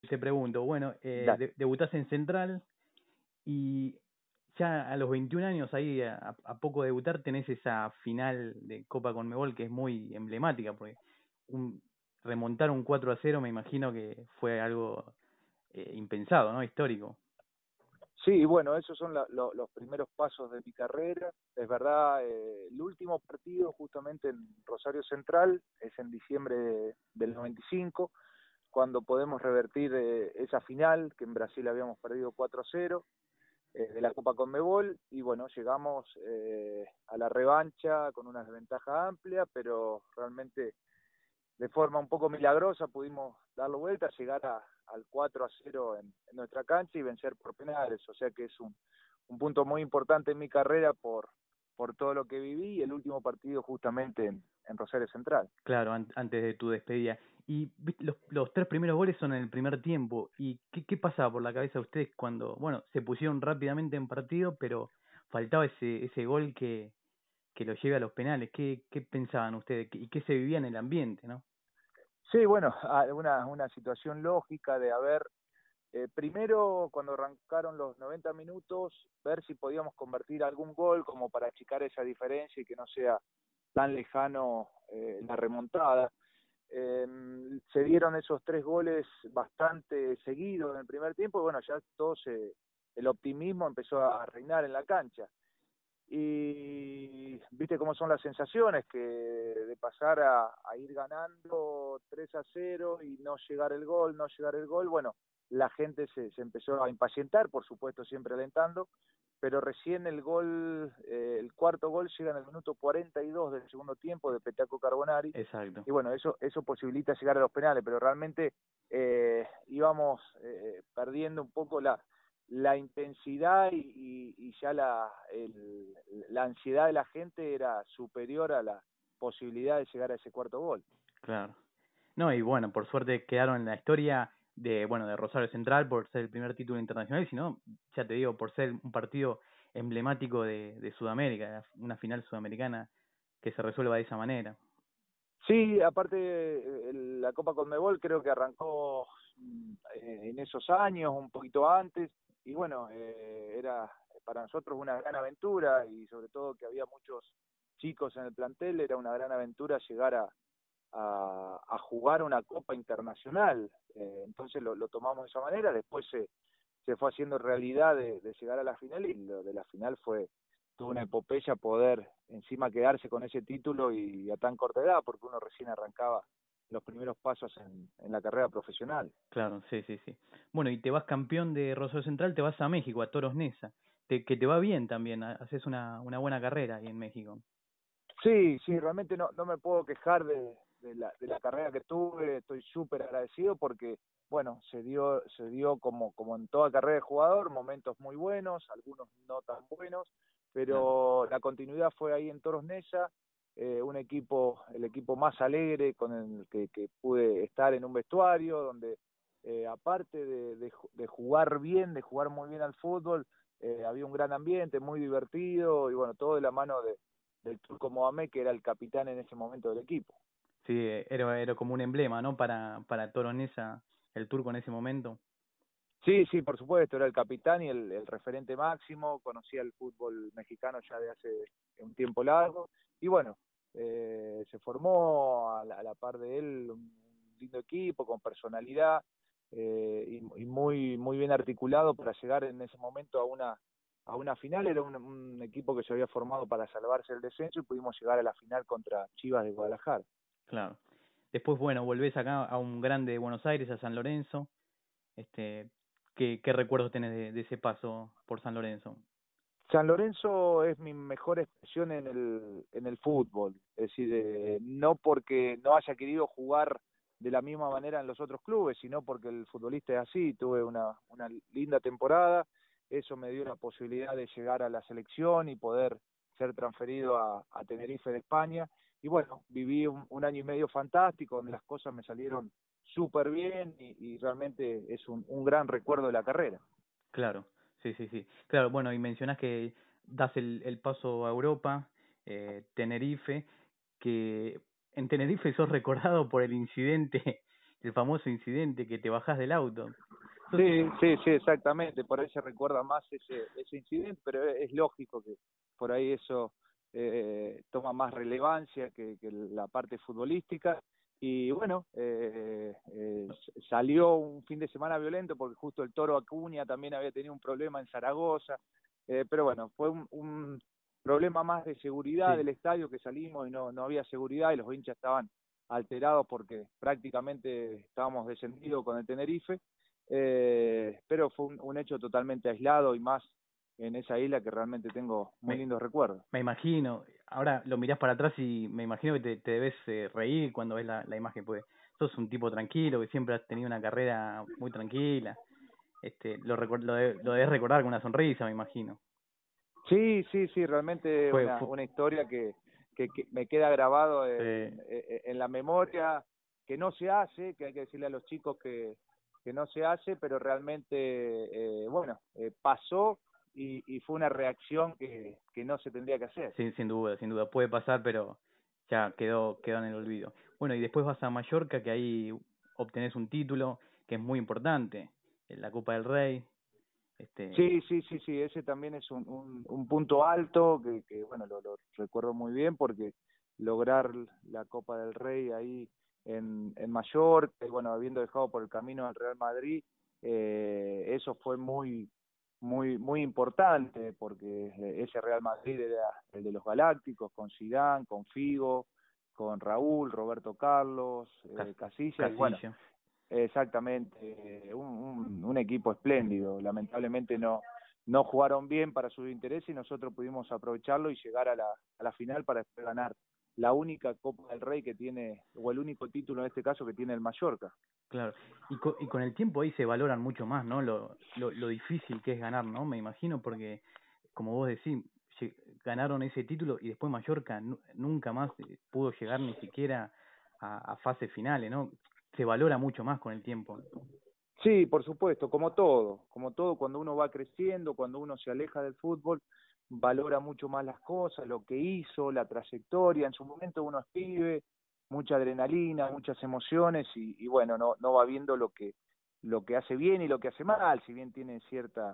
te pregunto, bueno, Dale. debutás en Central y ya a los 21 años, ahí a poco de debutar, tenés esa final de Copa Conmebol que es muy emblemática, porque un, remontar un 4-0 me imagino que fue algo impensado, ¿no? Histórico. Sí, bueno, esos son los primeros pasos de mi carrera. Es verdad, el último partido justamente en Rosario Central es en diciembre del 95, cuando podemos revertir esa final que en Brasil habíamos perdido 4-0 de la Copa Conmebol, y bueno, llegamos a la revancha con una desventaja amplia, pero realmente de forma un poco milagrosa pudimos darlo vuelta, llegar al 4-0 en nuestra cancha y vencer por penales. O sea que es un punto muy importante en mi carrera por todo lo que viví, y el último partido justamente en Rosario Central. Claro, antes de tu despedida. Y los tres primeros goles son en el primer tiempo. ¿Y qué pasaba por la cabeza de ustedes cuando, bueno, se pusieron rápidamente en partido, pero faltaba ese gol que lo lleve a los penales? ¿Qué pensaban ustedes? ¿Y qué se vivía en el ambiente, no? Sí, bueno, una situación lógica de haber, primero cuando arrancaron los 90 minutos, ver si podíamos convertir algún gol como para achicar esa diferencia y que no sea tan lejano la remontada. Eh, Se dieron esos tres goles bastante seguidos en el primer tiempo, y bueno, ya el optimismo empezó a reinar en la cancha. Y viste cómo son las sensaciones, que de pasar a ir ganando 3-0 y no llegar el gol, no llegar el gol, bueno, la gente se empezó a impacientar, por supuesto siempre alentando, pero recién el cuarto gol llega en el minuto 42 del segundo tiempo de Petaco Carbonari, Exacto. y bueno, eso posibilita llegar a los penales, pero realmente íbamos perdiendo un poco la intensidad, y ya la ansiedad de la gente era superior a la posibilidad de llegar a ese cuarto gol. Claro. No, y bueno, por suerte quedaron en la historia de, bueno, de Rosario Central por ser el primer título internacional, y si no, ya te digo, por ser un partido emblemático de Sudamérica, una final sudamericana que se resuelva de esa manera. Sí, aparte la Copa Conmebol creo que arrancó en esos años, un poquito antes, y bueno, era para nosotros una gran aventura, y sobre todo que había muchos chicos en el plantel, era una gran aventura llegar a jugar una Copa Internacional. Entonces lo tomamos de esa manera, después se fue haciendo realidad de llegar a la final, y lo de la final fue toda una epopeya poder encima quedarse con ese título y a tan corta edad, porque uno recién arrancaba los primeros pasos en la carrera profesional. Claro, sí, sí, sí. Bueno, y te vas campeón de Rosario Central, te vas a México, a Toros Neza, que te va bien también, haces una buena carrera ahí en México. Sí, sí, realmente no me puedo quejar de la carrera que tuve, estoy súper agradecido porque, bueno, se dio como en toda carrera de jugador, momentos muy buenos, algunos no tan buenos, Claro. pero la continuidad fue ahí en Toros Neza, el equipo más alegre con el que pude estar en un vestuario, donde aparte de jugar bien, de jugar muy bien al fútbol, había un gran ambiente, muy divertido, y bueno, todo de la mano del Turco Mohamed, que era el capitán en ese momento del equipo. Sí, era como un emblema, ¿no? Para Toros Neza, el turco en ese momento. Sí, sí, por supuesto, era el capitán y el referente máximo, conocía el fútbol mexicano ya de hace un tiempo largo, y bueno, se formó a la par de él un lindo equipo con personalidad, y muy bien articulado para llegar en ese momento a una final. Era un equipo que se había formado para salvarse el descenso, y pudimos llegar a la final contra Chivas de Guadalajara. Claro. Después, bueno, volvés acá a un grande de Buenos Aires, a San Lorenzo. Este, ¿qué recuerdos tenés de ese paso por San Lorenzo? San Lorenzo es mi mejor expresión en el fútbol, es decir, no porque no haya querido jugar de la misma manera en los otros clubes, sino porque el futbolista es así. Tuve una linda temporada, eso me dio la posibilidad de llegar a la selección y poder ser transferido a Tenerife de España, y bueno, viví un año y medio fantástico, donde las cosas me salieron súper bien, y realmente es un gran recuerdo de la carrera. Claro, sí, sí, sí. Claro, bueno, y mencionás que das el paso a Europa, Tenerife, que en Tenerife sos recordado por el incidente el famoso incidente que te bajás del auto. Sos- Sí, sí, sí, exactamente. Por ahí se recuerda más ese incidente, pero es lógico que por ahí eso toma más relevancia que la parte futbolística. Y bueno, salió un fin de semana violento porque justo el Toro Acuña también había tenido un problema en Zaragoza. Pero bueno, fue un problema más de seguridad sí, del estadio, que salimos y no había seguridad y los hinchas estaban alterados porque prácticamente estábamos descendidos con el Tenerife. Pero fue un hecho totalmente aislado y más en esa isla que realmente tengo muy me, lindos recuerdos. me imagino. Ahora lo mirás para atrás y me imagino que te debes reír cuando ves la imagen, porque sos un tipo tranquilo, que siempre has tenido una carrera muy tranquila. Lo debes recordar con una sonrisa, me imagino. Sí, sí, sí, realmente Fue, fue, una historia que me queda grabado eh, en la memoria, que no se hace, que hay que decirle a los chicos que no se hace, pero realmente, bueno, pasó y fue una reacción que no se tendría que hacer. sin duda, sin duda. Puede pasar, pero ya quedó en el olvido. Bueno, y después vas a Mallorca, que ahí obtenés un título que es muy importante, en la Copa del Rey. Este, Sí, sí, sí, sí, ese también es un punto alto bueno, lo recuerdo muy bien porque lograr la Copa del Rey ahí en Mallorca, y bueno, habiendo dejado por el camino al Real Madrid, eso fue muy importante porque ese Real Madrid era el de los Galácticos, con Zidane, con Figo, con Raúl, Roberto Carlos, Cas- Casillas, y bueno, Casilla. exactamente, un equipo espléndido. Lamentablemente no jugaron bien para su interés y nosotros pudimos aprovecharlo y llegar a la final para después ganar la única Copa del Rey que tiene, o el único título en este caso que tiene el Mallorca. Claro, y con el tiempo ahí se valoran mucho más, ¿no? Lo difícil que es ganar, ¿no? Me imagino, porque como vos decís, ganaron ese título y después Mallorca nunca más pudo llegar ni siquiera a fases finales, ¿no? Se valora mucho más con el tiempo. Sí, por supuesto, como todo, cuando uno va creciendo, cuando uno se aleja del fútbol, valora mucho más las cosas, lo que hizo, la trayectoria. En su momento uno es pibe, mucha adrenalina, muchas emociones y bueno, no va viendo lo que hace bien y lo que hace mal, si bien tiene cierta,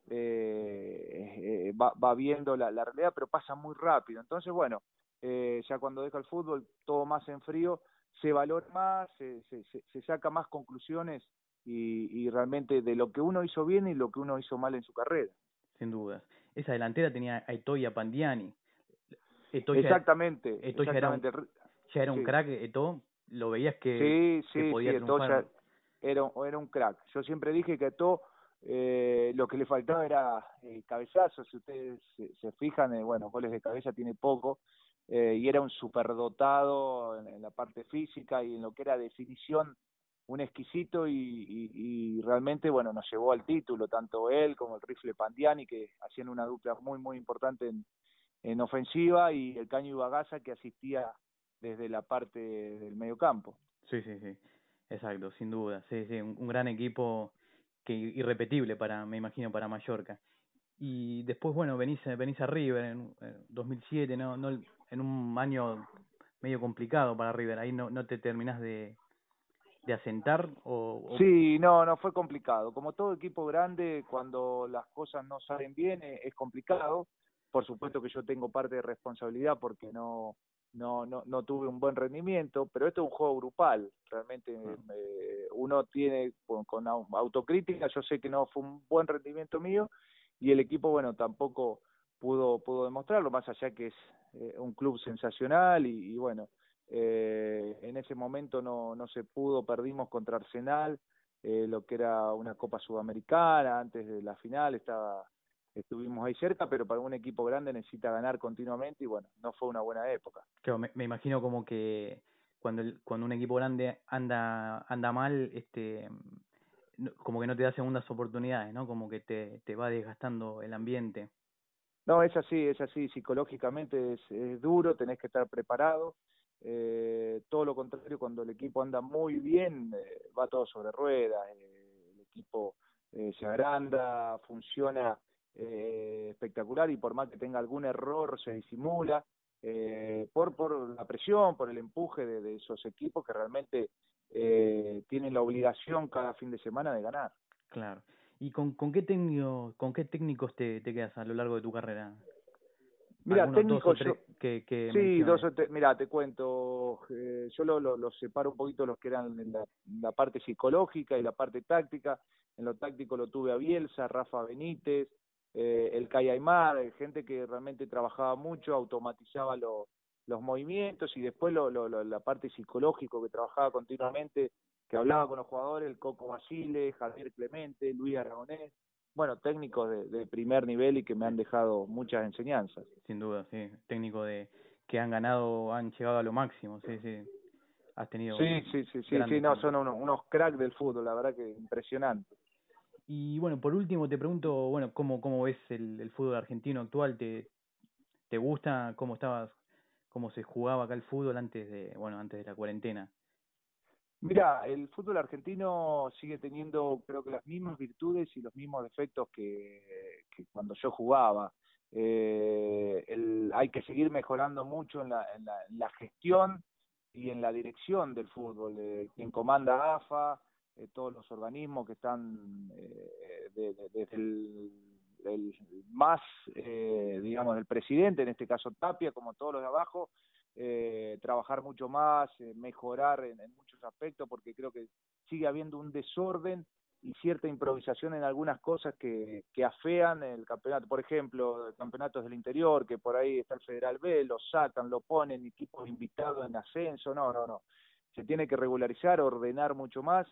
va viendo la realidad, pero pasa muy rápido. Entonces, bueno, ya cuando deja el fútbol, todo más en frío, se valora más, se saca más conclusiones y realmente de lo que uno hizo bien y lo que uno hizo mal en su carrera. Sin dudas. Esa delantera tenía a Eto'o y a Pandiani. Eto'o ya, Exactamente, Eto'o exactamente. ya era un Sí, crack, Eto'o, lo veías sí, que sí, sí, podía Eto'o ya triunfar. era un crack. Yo siempre dije que Eto'o lo que le faltaba era cabezazo. Si ustedes se fijan, bueno, goles de cabeza tiene poco, y era un superdotado en la parte física y en lo que era definición, un exquisito y realmente, bueno, nos llevó al título, tanto él como el Rifle Pandiani, que hacían una dupla muy importante en ofensiva, y el Caño Ibagaza, que asistía desde la parte del medio campo. Sí, sí, sí, exacto, sin duda, sí, sí, un gran equipo que irrepetible para, me imagino, para Mallorca. Y después, bueno, venís a River en 2007, no, en un año medio complicado para River, ahí no te terminás de asentar o Sí, no fue complicado. Como todo equipo grande, cuando las cosas no salen bien, es complicado. Por supuesto que yo tengo parte de responsabilidad porque no tuve un buen rendimiento, pero esto es un juego grupal. Realmente no, uno tiene con autocrítica, yo sé que no fue un buen rendimiento mío y el equipo, bueno, tampoco pudo demostrarlo, más allá que es un club sensacional y bueno, en ese momento no se pudo, perdimos contra Arsenal, lo que era una Copa Sudamericana, antes de la final estuvimos ahí cerca, pero para un equipo grande necesita ganar continuamente y bueno, no fue una buena época. claro, me imagino como que cuando un equipo grande anda mal, como que no te da segundas oportunidades, ¿no? Como que te va desgastando el ambiente. No, es así, psicológicamente es duro, tenés que estar preparado. Todo lo contrario, cuando el equipo anda muy bien, va todo sobre ruedas, el equipo se agranda, funciona espectacular y por más que tenga algún error se disimula por la presión, por el empuje de esos equipos que realmente tienen la obligación cada fin de semana de ganar. Claro. ¿Y con qué técnicos te quedas a lo largo de tu carrera? Mira, Algunos dos técnico, o tres que sí, menciones. mira, te cuento, yo lo separo un poquito los que eran en la parte psicológica y la parte táctica. En lo táctico lo tuve a Bielsa, Rafa Benítez, el Cay Aymar, gente que realmente trabajaba mucho, automatizaba los movimientos, y después la parte psicológico que trabajaba continuamente, que hablaba con los jugadores, el Coco Basile, Javier Clemente, Luis Aragonés, bueno, técnicos de primer nivel y que me han dejado muchas enseñanzas. Sin duda, sí. Técnico que han ganado, han llegado a lo máximo, sí, sí. Has tenido Sí, grandes no, técnicos. son unos cracks del fútbol, la verdad que impresionante. Y bueno, por último te pregunto, bueno, ¿cómo ves el fútbol argentino actual? ¿Te gusta cómo se jugaba acá el fútbol antes de la cuarentena? Mira, el fútbol argentino sigue teniendo, creo que las mismas virtudes y los mismos defectos que cuando yo jugaba. Hay que seguir mejorando mucho en la gestión y en la dirección del fútbol. Quien comanda AFA, todos los organismos que están desde el más, digamos, el presidente, en este caso Tapia, como todos los de abajo, trabajar mucho más, mejorar en muchos aspectos, porque creo que sigue habiendo un desorden y cierta improvisación en algunas cosas que afean el campeonato. Por ejemplo, campeonatos del interior, que por ahí está el Federal B, lo sacan, lo ponen, equipos invitados en ascenso, no. Se tiene que regularizar, ordenar mucho más.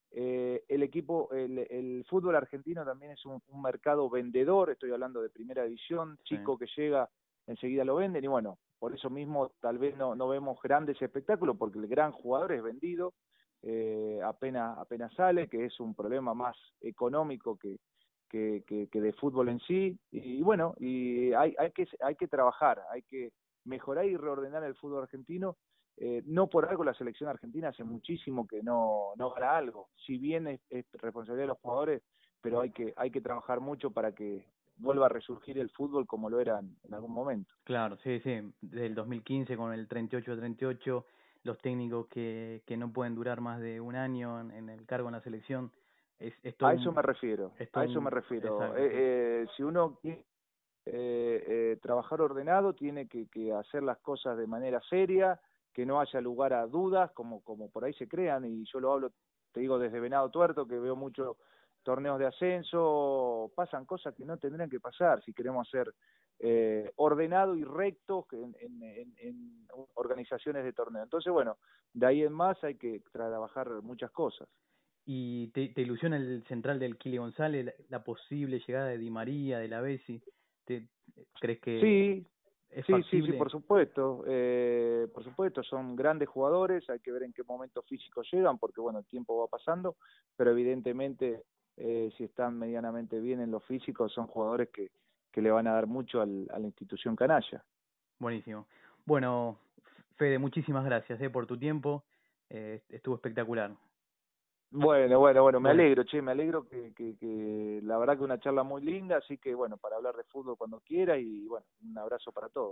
El fútbol argentino también es un mercado vendedor, estoy hablando de primera división, Sí. chico que llega, enseguida lo venden, y bueno, por eso mismo tal vez no vemos grandes espectáculos, porque el gran jugador es vendido, apenas sale, que es un problema más económico que de fútbol en sí. Y bueno, y hay que trabajar, hay que mejorar y reordenar el fútbol argentino. No por algo la selección argentina hace muchísimo que no gana algo, si bien es responsabilidad de los jugadores, pero hay que trabajar mucho para que vuelva a resurgir el fútbol como lo era en algún momento. Claro, sí, sí. Desde el 2015 con el 38-38, los técnicos que no pueden durar más de un año en el cargo en la selección, es todo A eso me un, refiero, es todo a eso me un, refiero. exacto, sí. Si uno quiere trabajar ordenado, tiene que hacer las cosas de manera seria, que no haya lugar a dudas, como por ahí se crean, y yo lo hablo, te digo, desde Venado Tuerto, que veo muchos torneos de ascenso, pasan cosas que no tendrían que pasar si queremos ser ordenado y rectos en organizaciones de torneo. Entonces, bueno, de ahí en más hay que trabajar muchas cosas. ¿Y te ilusiona el central del Kili González, la posible llegada de Di María, de la Bessi? ¿Te, ¿Crees que Sí, es sí, factible? por supuesto, son grandes jugadores, hay que ver en qué momento físico llegan, porque bueno, el tiempo va pasando, pero evidentemente si están medianamente bien en lo físico, son jugadores que le van a dar mucho a la institución canalla. Buenísimo. Bueno, Fede, muchísimas gracias por tu tiempo. Estuvo espectacular. Bueno, me Bueno, alegro, me alegro que la verdad que una charla muy linda, así que bueno, para hablar de fútbol cuando quiera, y bueno, un abrazo para todos.